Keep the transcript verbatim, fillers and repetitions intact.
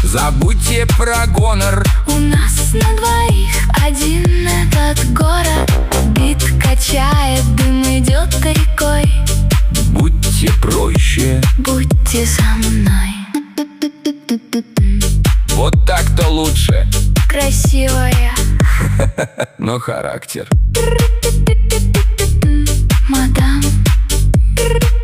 Забудьте про гонор. У нас на двоих один этот город. Бит качает, дым идет рекой. Будьте проще, будьте со мной. вот так-то лучше. Красивая, но характер. мадам.